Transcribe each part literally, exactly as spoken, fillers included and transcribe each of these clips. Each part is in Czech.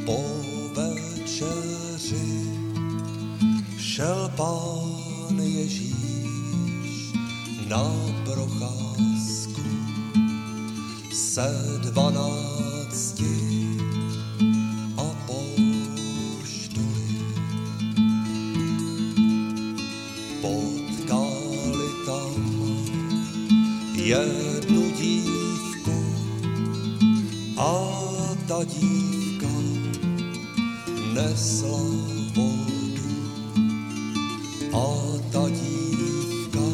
Po večeři šel Pán Ježíš na procházku se dvanácti apoštoly. Potkali tam jednu dívku a ta dívka nesla vodu a ta dívka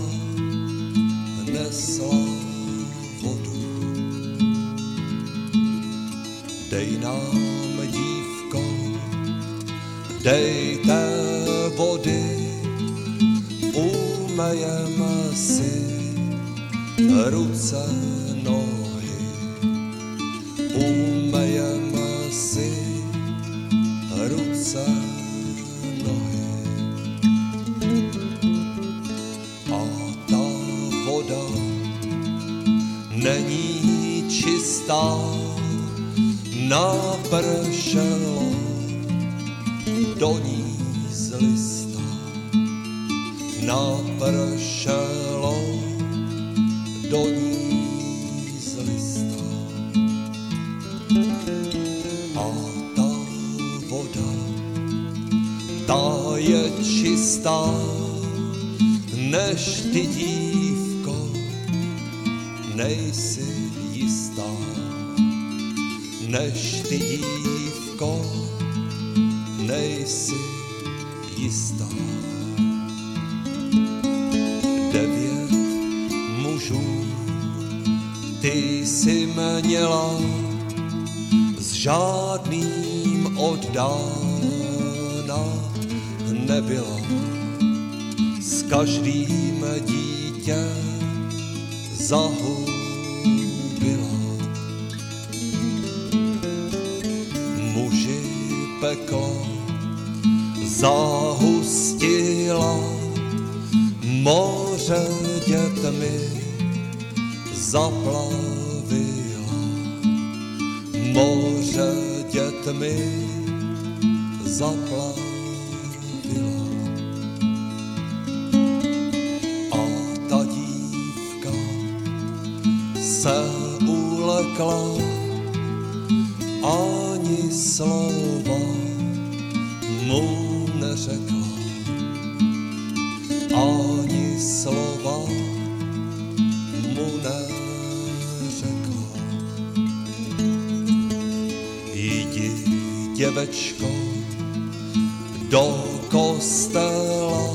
nesla vodu. Dej nám, dívko, dejte vody, umejeme si ruce, nohy, umejeme si ruce, nohy. A ta voda není čistá, napršelo do ní z lista, napršelo do ní z lista. A ta voda, ta je čistá, než ty, dívko, nejsi jistá, než ty, dívko, nejsi jistá. Devět mužů ty jsi měla, s žádným oddána nebyla, s každým dítě zahubila. Muži peklo zahustila, moře dětmi zaplavila, moře dětmi zaplavila. A ta dívka se ulekla, ani slova mu neřekla, ani slova mu neřekla. Jdi, děvečko, do kostela,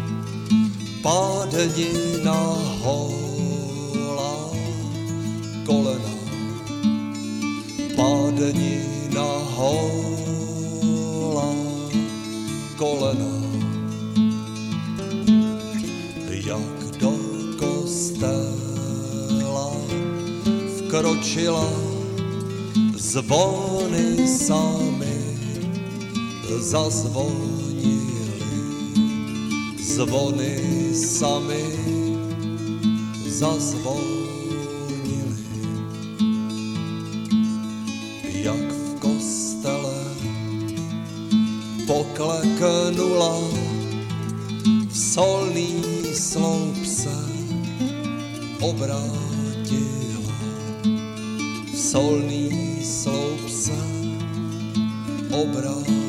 padni na holá kolena, padni na holá kolena. Jak do kostela vkročila, zvony sami zazvonily, zvony sami zazvonily. Jak v kostele pokleknula, v solný sloup se obrátila, v solný sloup se obrátila.